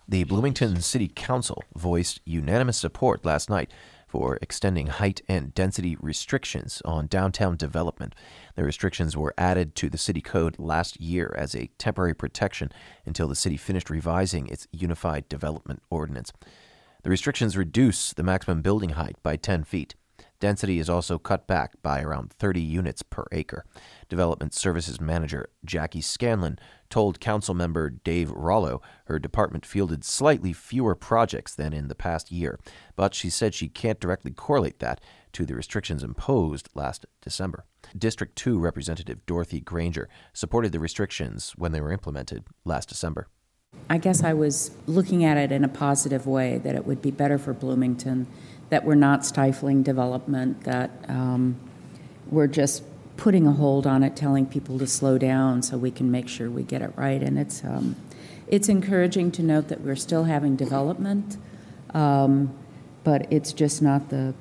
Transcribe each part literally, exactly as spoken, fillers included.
The Bloomington City Council voiced unanimous support last night for extending height and density restrictions on downtown development. The restrictions were added to the city code last year as a temporary protection until the city finished revising its Unified Development Ordinance. The restrictions reduce the maximum building height by ten feet. Density is also cut back by around thirty units per acre. Development Services Manager Jackie Scanlon told council member Dave Rollo her department fielded slightly fewer projects than in the past year, but she said she can't directly correlate that to the restrictions imposed last December. District two Representative Dorothy Granger supported the restrictions when they were implemented last December. I guess I was looking at it in a positive way, that it would be better for Bloomington, that we're not stifling development, that um, we're just putting a hold on it, telling people to slow down so we can make sure we get it right. And it's um, it's encouraging to note that we're still having development, um, but it's just not the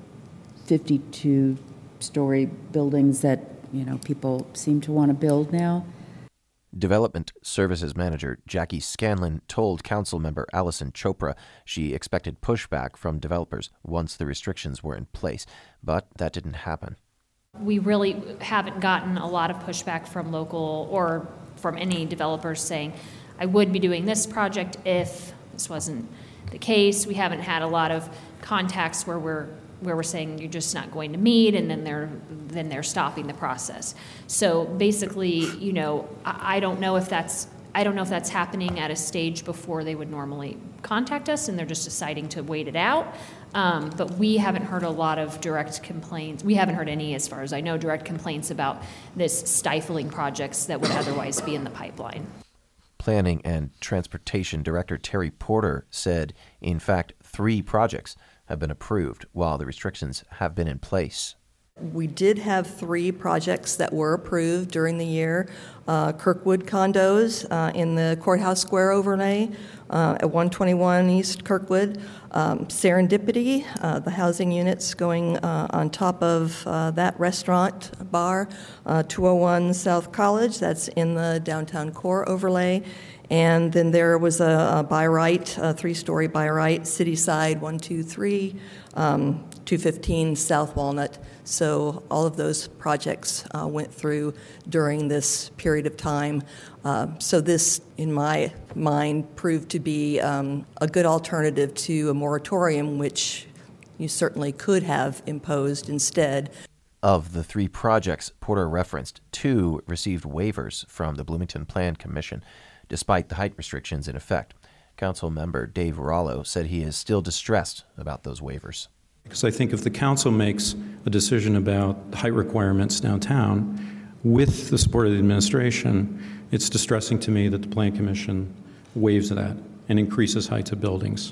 fifty-two story buildings that, you know, people seem to want to build now. Development Services Manager Jackie Scanlon told Councilmember Allison Chopra she expected pushback from developers once the restrictions were in place, but that didn't happen. We really haven't gotten a lot of pushback from local or from any developers saying, I would be doing this project if this wasn't the case. We haven't had a lot of contacts where we're where we're saying you're just not going to meet, and then they're then they're stopping the process. So basically, you know, I, I don't know if that's I don't know if that's happening at a stage before they would normally contact us, and they're just deciding to wait it out. Um, but we haven't heard a lot of direct complaints. We haven't heard any, as far as I know, direct complaints about this stifling projects that would otherwise be in the pipeline. Planning and Transportation Director Terry Porter said, in fact, three projects have been approved while the restrictions have been in place. We did have three projects that were approved during the year. Uh, Kirkwood condos uh, in the Courthouse Square overlay uh, at one twenty-one East Kirkwood. Um, Serendipity, uh, the housing units going uh, on top of uh, that restaurant bar. Uh, two oh one South College, that's in the downtown core overlay. And then there was a, a by right, a three-story by right, Cityside one two three, um, two fifteen South Walnut. So all of those projects uh, went through during this period of time. Uh, so this, in my mind, proved to be um, a good alternative to a moratorium, which you certainly could have imposed instead. Of the three projects Porter referenced, two received waivers from the Bloomington Plan Commission, despite the height restrictions in effect. Council member Dave Rollo said he is still distressed about those waivers. Because I think if the council makes a decision about height requirements downtown with the support of the administration, it's distressing to me that the Plan Commission waives that and increases heights of buildings.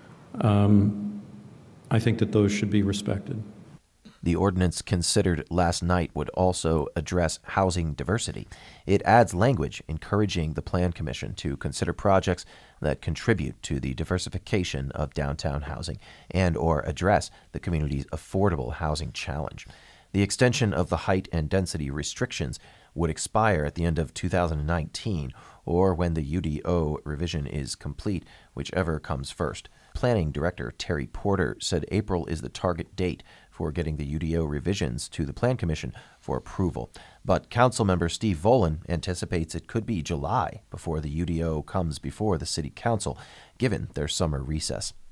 Um, I think that those should be respected. The ordinance considered last night would also address housing diversity. It adds language encouraging the Plan Commission to consider projects that contribute to the diversification of downtown housing and or address the community's affordable housing challenge. The extension of the height and density restrictions would expire at the end of two thousand nineteen or when the U D O revision is complete, whichever comes first. Planning Director Terry Porter said April is the target date for getting the U D O revisions to the Plan Commission for approval. But Councilmember Steve Volan anticipates it could be July before the U D O comes before the City Council, given their summer recess.